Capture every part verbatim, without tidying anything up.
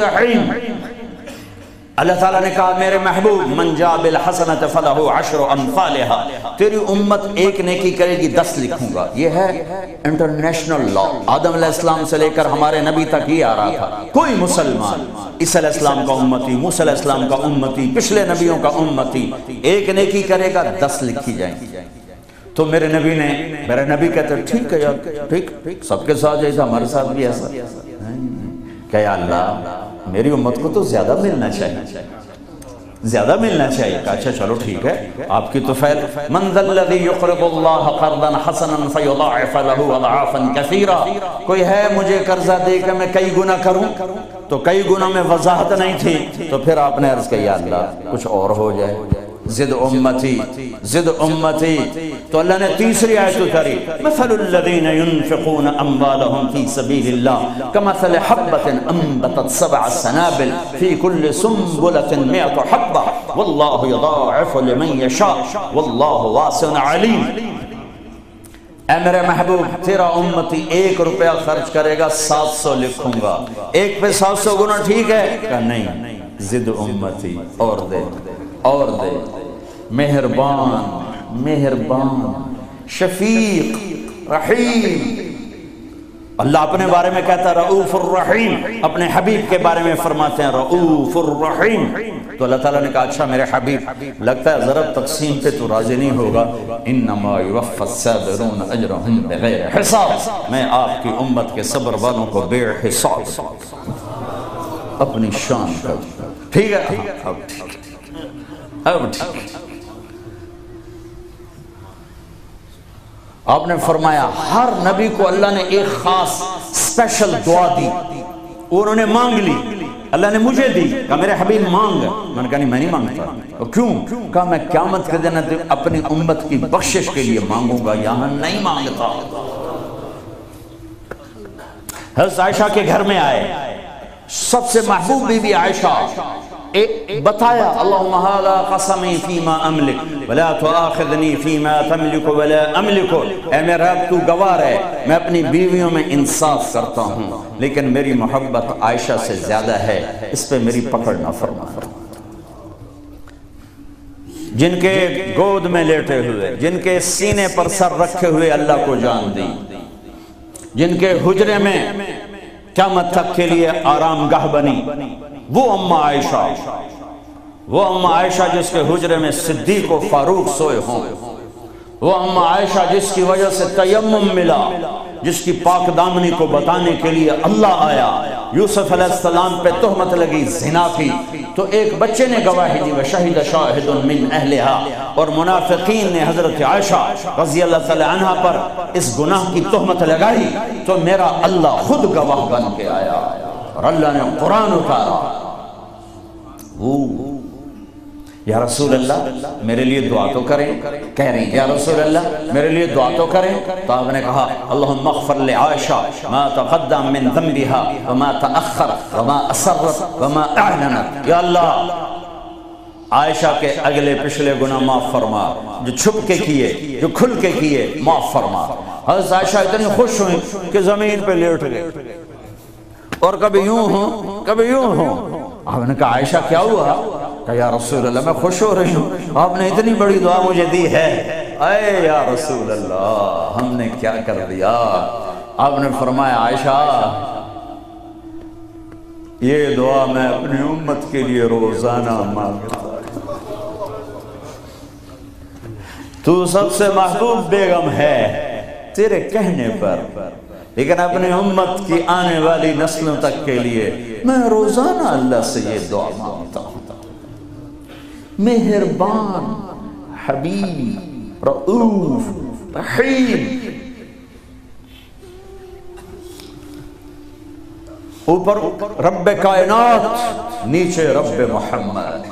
رحیم۔ اللہ تعالیٰ نے کہا میرے محبوب من جاء بالحسنۃ فلہ عشر امثالھا، تیری امت ایک نیکی کرے گی دس لکھوں گا۔ یہ ہے انٹرنیشنل لا، آدم علیہ السلام سے لے کر ہمارے نبی تک یہ آ رہا تھا، کوئی مسلمان عیسیٰ علیہ السلام کا امتی، موسیٰ علیہ السلام کا امتی، پچھلے نبیوں کا امتی، ایک نیکی کرے گا دس لکھی جائیں گی۔ تو میرے نبی نے میرے نبی کہتے ٹھیک ہے یار، ٹھیک سب کے ساتھ ایسا، ہمارے ساتھ بھی ایسا کہ یا اللہ میری امت کو تو زیادہ ملنا چاہیے، زیادہ ملنا چاہیے۔ اچھا چلو ٹھیک ہے، آپ کی تو فیل من ذا الذی یقرض اللہ قرضا حسنا فیضاعف له اضعافا کثیرا، کوئی ہے مجھے قرضہ دے کہ میں کئی گنا کروں؟ تو کئی گنا میں وضاحت نہیں تھی، تو پھر آپ نے عرض کیا یا اللہ کچھ اور ہو جائے، زد امتی زد امتی۔ تو اللہ نے تیسری آیت اتاری مثل الذین ينفقون اموالهم فی سبیل اللہ کمثل حبۃ انبتت سبع سنابل فی کل سنبلۃ مئۃ حبۃ واللہ یضاعف لمن یشاء واللہ واسع علیم۔ اے میرے محبوب تیرا امتی ایک روپیہ خرچ کرے گا سات سو لکھوں گا، ایک پہ سات سو گنا ٹھیک ہے؟ کہ نہیں، زد امتی اور دے اور دے، مہربان مہربان شفیق رحیم۔ اللہ اپنے بارے میں کہتا ہے رؤوف الرحیم، اپنے حبیب کے بارے میں فرماتے ہیں رؤوف الرحیم۔ تو اللہ تعالیٰ نے کہا اچھا میرے حبیب لگتا ہے ضرب تقسیم پہ تو راضی نہیں ہوگا، انما یوفی الصابرون اجرهم بغیر حساب، میں آپ کی امت کے صبر والوں کو بے حساب اپنی شان کا۔ ٹھیک ہے اب ٹھیک اب ٹھیک آپ نے فرمایا ہر نبی کو اللہ نے ایک خاص اسپیشل دعا دی، انہوں نے مانگ لی، اللہ نے مجھے دی، کہا میرے حبیب مانگ، میں نے کہا نہیں میں نہیں مانگتا، کیوں؟ کہا میں قیامت کے دن اپنی امت کی بخشش کے لیے مانگوں گا، یہاں نہیں مانگتا۔ حضرت عائشہ کے گھر میں آئے، سب سے محبوب بی بی عائشہ، بتایا اللہم ھذا قسمی فیما املک ولا تؤاخذنی فیما تملک ولا املک، اے میرا رب تو گواہ ہے میں اپنی بیویوں میں انصاف کرتا ہوں لیکن میری محبت عائشہ سے زیادہ ہے، اس پہ میری پکڑ نہ فرما۔ جن کے گود میں لیٹے ہوئے، جن کے سینے پر سر رکھے ہوئے اللہ کو جان دی، جن کے حجرے میں قیامت تک کے لیے آرام گاہ بنی، وہ اماں عائشہ، وہ اماں عائشہ جس کے حجرے میں صدیق و فاروق سوئے ہوں، وہ اماں عائشہ جس کی وجہ سے تیمم ملا، جس کی پاک دامنی کو بتانے کے لیے اللہ آیا، یوسف علیہ السلام پہ تہمت لگی زنا کی تو ایک بچے نے گواہی دی وشہد شاہد من اہلہا، اور منافقین نے حضرت عائشہ رضی اللہ تعالی عنہ پر اس گناہ کی تہمت لگائی تو میرا اللہ خود گواہ بن کے آیا اور اللہ نے قرآن اتارا۔ یا رسول اللہ میرے لیے دعا تو کریں، کہہ رہی یا رسول اللہ میرے لیے دعا تو کریں، تو آپ نے کہا اللہم اغفر لعائشہ ما تقدم من ذنبها وما تأخر وما اسرت وما اعلنت، یا اللہ عائشہ کے اگلے پچھلے گناہ معاف فرما، جو چھپ کے کیے جو کھل کے کیے معاف فرما۔ حضرت عائشہ اتنی خوش ہوئی کہ زمین پہ لیٹ گئے، اور کبھی یوں ہوں کبھی یوں ہوں۔ آپ نے کہا عائشہ کیا ہوا؟ کہ یا رسول اللہ میں خوش ہو رہی ہوں، آپ نے اتنی بڑی دعا مجھے دی ہے۔ اے یا رسول اللہ ہم نے کیا کر دیا؟ آپ نے فرمایا عائشہ یہ دعا میں اپنی امت کے لیے روزانہ مانگتا ہوں، تو سب سے محبوب بیگم ہے تیرے کہنے پر، لیکن اپنی امت کی آنے والی نسلوں تک کے لیے میں روزانہ اللہ سے یہ دعا مانگتا ہوں۔ مہربان حبیب رؤوف رحیم، اوپر رب کائنات نیچے رب محمد،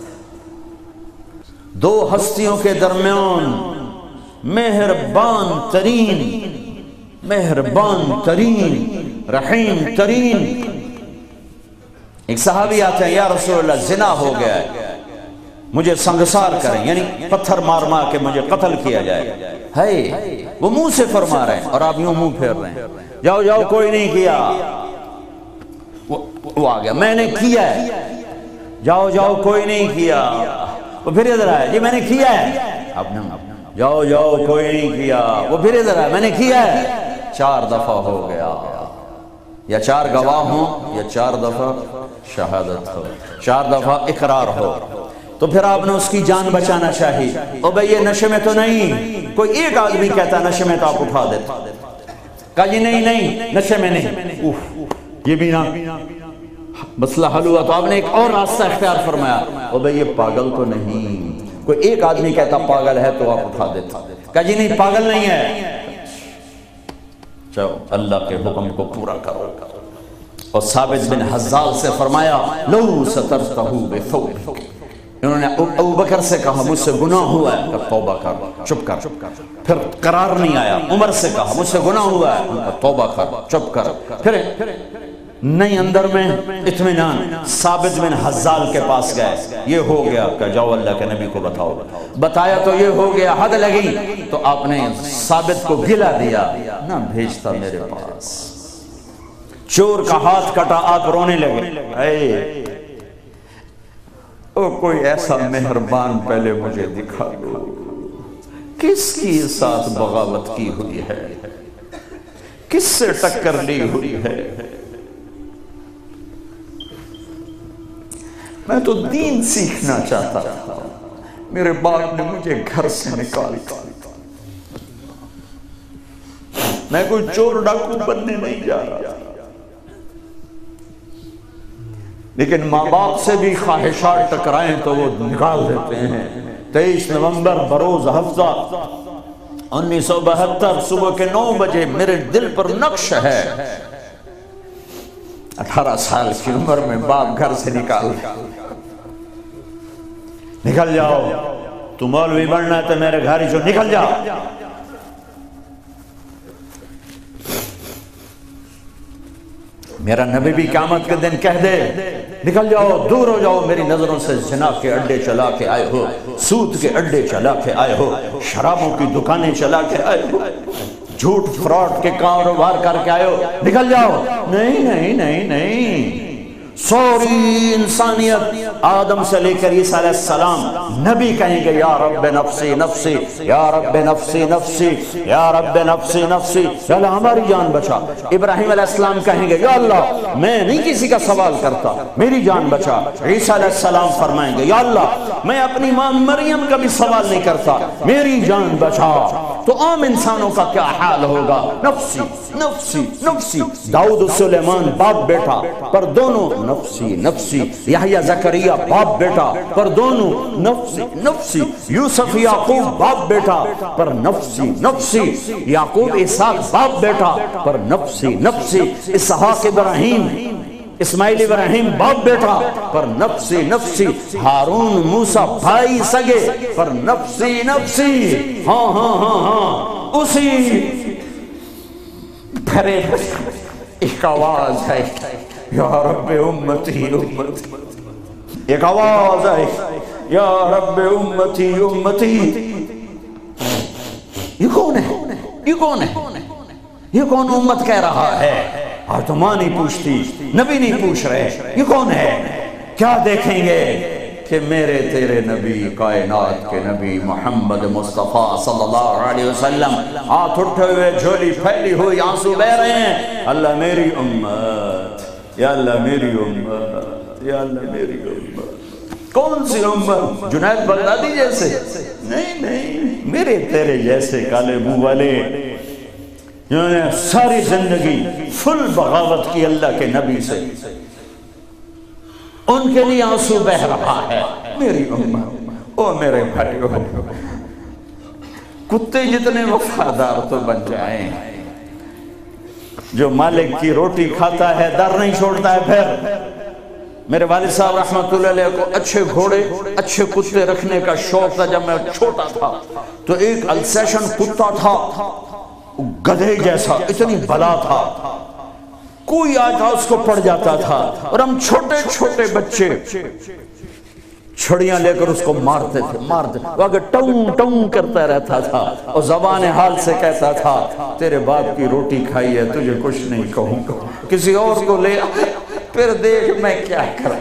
دو ہستیوں کے درمیان مہربان ترین مہربان ترین رحیم ترین۔ ایک صحابی آتے ہیں یا رسول اللہ زنا ہو گیا ہے مجھے سنگسار کریں، یعنی پتھر مار مار کے مجھے قتل کیا جائے، ہے وہ منہ سے فرما رہے ہیں اور آپ یوں منہ پھیر رہے ہیں جاؤ جاؤ کوئی نہیں کیا۔ وہ آ گیا، میں نے کیا ہے، جاؤ جاؤ کوئی نہیں کیا، وہ پھر ادھر آیا، جی میں نے کیا ہے، اب نہ جاؤ جاؤ کوئی نہیں کیا، وہ پھر ادھر آیا، میں نے کیا ہے، چار دفعہ ہو گیا، یا چار گواہ ہوں یا چار دفعہ شہادت ہو، چار دفعہ اقرار ہو، تو پھر آپ نے اس کی جان بچانا چاہیے۔ او بھئی یہ نشے میں تو نہیں، کوئی ایک آدمی کہتا نشے میں تو آپ اٹھا دیتا، کہا جی نہیں نہیں نشے میں نہیں، اوف یہ بھی نہ مسئلہ حل ہوا، تو آپ نے ایک اور راستہ اختیار فرمایا، او بھئی یہ پاگل تو نہیں، کوئی ایک آدمی کہتا پاگل ہے تو آپ اٹھا دیتا، کہا جی نہیں پاگل نہیں ہے، چلو اللہ کے حکم کو پورا کرو۔ اور ثابت بن حزال سے فرمایا لو سترتہ بثوبک، انہوں نے ابو بکر سے کہا مجھ سے گناہ ہوا ہے، کہ توبہ کر، چپ کر، پھر قرار نہیں آیا، عمر سے کہا مجھ سے گناہ ہوا ہے، توبہ کر، چپ کر، پھر نہیں اندر میں اطمینان، ثابت بن حزال کے پاس گئے، یہ ہو گیا کہ جاؤ اللہ کے نبی کو بتاؤ، بتایا تو یہ ہو گیا، حد لگی، تو آپ نے ثابت کو گلا دیا، نہ بھیجتا میرے پاس، چور کا ہاتھ کٹا، آپ رونے لگے، اے او کوئی ایسا مہربان پہلے مجھے دکھا دو، کس کی ساتھ بغاوت کی ہوئی ہے، کس سے ٹکر لی ہوئی ہے، میں تو دین سیکھنا چاہتا تھا، میرے باپ نے مجھے گھر سے نکال دیا، میں کوئی چور ڈاکو بننے نہیں جا رہا، لیکن ماں باپ سے بھی خواہشات ٹکرائیں تو وہ نکال دیتے ہیں۔ تیئیس نومبر بروز ہفتہ انیس سو بہتر صبح کے نو بجے میرے دل پر نقش ہے، اٹھارہ سال کی عمر میں باپ گھر سے نکال نکل جاؤ، تو مولوی بننا ہے تو میرے گھر ہی جو نکل جاؤ، میرا نبی بھی قیامت کے دن کہہ دے نکل جاؤ، دور ہو جاؤ میری نظروں سے، زنا کے اڈے چلا کے آئے ہو، سود کے اڈے چلا کے آئے ہو، شرابوں کی دکانیں چلا کے آئے ہو، جھوٹ فراڈ کے کاروبار کر کے آئے ہو، نکل جاؤ، نہیں نہیں نہیں نہیں، سوری انسانیت آدم سے لے کر عیسیٰ علیہ السلام نبی کہیں گے یا رب نفسی نفسی، یا رب نفسی نفسی، یا رب نفسی نفسی، یا اللہ ہماری جان بچا۔ ابراہیم علیہ السلام کہیں گے یا اللہ میں نہیں کسی کا سوال کرتا، میری جان بچا۔ عیسیٰ علیہ السلام فرمائیں گے یا اللہ میں اپنی ماں مریم کا بھی سوال نہیں کرتا، میری جان بچا۔ تو عام انسانوں کا کیا حال ہوگا؟ نفسی نفسی نفسی، داؤد سلیمان باپ بیٹا پر دونوں نفسی نفسی، یحییٰ زکریا باپ بیٹا پر دونوں نفسی نفسی، یوسف یعقوب باپ بیٹا پر نفسی نفسی، یعقوب اسحاق باپ بیٹا پر نفسی نفسی، اسحاق ابراہیم اسماعیل ابراہیم باپ بیٹا پر نفسی نفسی، ہارون موسیٰ بھائی سگے پر نفسی نفسی، ہاں ہاں ہاں ہاں اسی بھرے ایک آواز ہے یا رب امتی امتی، ایک آواز ہے یا رب امتی امتی، یہ کون ہے؟ یہ کون ہے؟ یہ کون امت کہہ رہا ہے؟ اور تو ماں نہیں پوچھتی، نبی نہیں پوچھ رہے، یہ کون ہے؟ کیا دیکھیں گے کہ میرے تیرے نبی، کائنات کے نبی محمد مصطفیٰ صلی اللہ علیہ وسلم ہاتھ اٹھے ہوئے، جھولی پھیلی ہوئی، آنسو بہ رہے ہیں، اللہ میری امت، یا اللہ میری امت، یا اللہ میری امت۔ کون سی امت؟ جنید بغدادی جیسے؟ نہیں نہیں، میرے تیرے جیسے کالے منہ والے جنہوں نے ساری زندگی فل بغاوت کی اللہ کے نبی سے، ان کے لیے آنسو بہ رہا ہے، میری امت۔ او میرے بھائیو، کتے جتنے وفادار تو بن جائیں، جو مالک کی روٹی کھاتا ہے در نہیں چھوڑتا ہے۔ پھر میرے والد صاحب رحمت اللہ علیہ کو اچھے گھوڑے اچھے کتے رکھنے کا شوق تھا۔ جب میں چھوٹا تھا تو ایک السیشن کتا تھا، گدھے جیسا، اتنی بلا تھا، کوئی آتا اس کو پڑ جاتا تھا، اور ہم چھوٹے چھوٹے بچے چھڑیاں لے کر اس کو مارتے تھے مارتے وہ اگر ٹون ٹون کرتا رہتا تھا، اور زبان حال سے کہتا تھا تیرے باپ کی روٹی کھائی ہے، تجھے کچھ نہیں کہوں گا، کسی اور کو لے پھر دیکھ میں کیا کروں.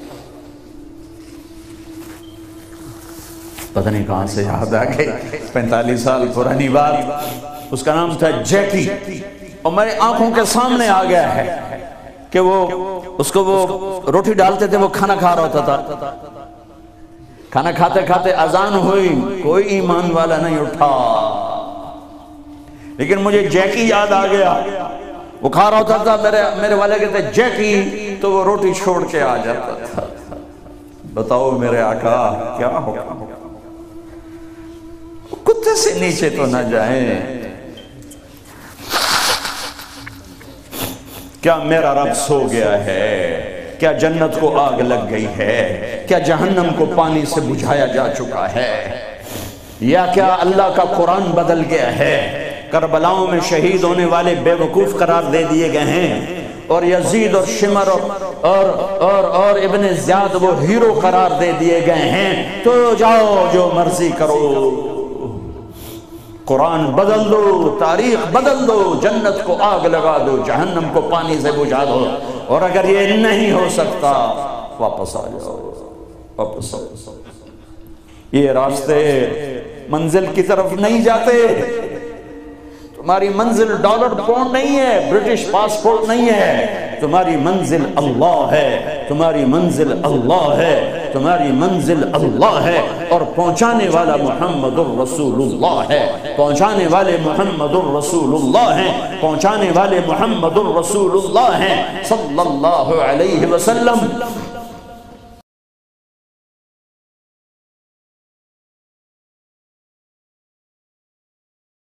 پتہ نہیں کہاں سے یاد آ گئی، پینتالیس سال پرانی بات. اس کا نام تھا جیکی، اور میرے آنکھوں کے سامنے آ گیا ہے کہ وہ اس کو وہ روٹی ڈالتے تھے، وہ کھانا کھا رہا ہوتا تھا. کھانا کھاتے کھاتے اذان ہوئی، کوئی ایمان والا نہیں اٹھا، لیکن مجھے جیکی یاد آ گیا. وہ کھا رہا ہوتا تھا، میرے میرے والے کہتے جیکی، تو وہ روٹی چھوڑ کے آ جاتا تھا. بتاؤ میرے آقا کیا ہوگا؟ کتے سے نیچے تو نہ جائیں. کیا میرا رب سو گیا ہے؟ کیا جنت کو آگ لگ گئی ہے؟ کیا جہنم کو پانی سے بجھایا جا چکا ہے؟ یا کیا اللہ کا قرآن بدل گیا ہے؟ کربلاؤں میں شہید ہونے والے بے وقوف قرار دے دیے گئے ہیں، اور یزید اور شمر اور اور اور ابن زیاد وہ ہیرو قرار دے دیے گئے ہیں. تو جاؤ جو مرضی کرو، قرآن بدل دو، تاریخ بدل دو، جنت کو آگ لگا دو، جہنم کو پانی سے بجھا دو. اور اگر یہ نہیں ہو سکتا واپس آ جاؤ، واپس آ جاؤ. یہ راستے منزل کی طرف نہیں جاتے. تمہاری منزل ڈالر پاؤنڈ نہیں ہے، برٹش پاسپورٹ نہیں ہے. تمہاری منزل اللہ ہے، تمہاری منزل اللہ ہے، تمہاری منزل اللہ ہے. اور پہنچانے والا محمد الرسول اللہ ہے، پہنچانے والے محمد الرسول اللہ ہیں، پہنچانے والے محمد الرسول اللہ ہیں صلی اللہ علیہ وسلم.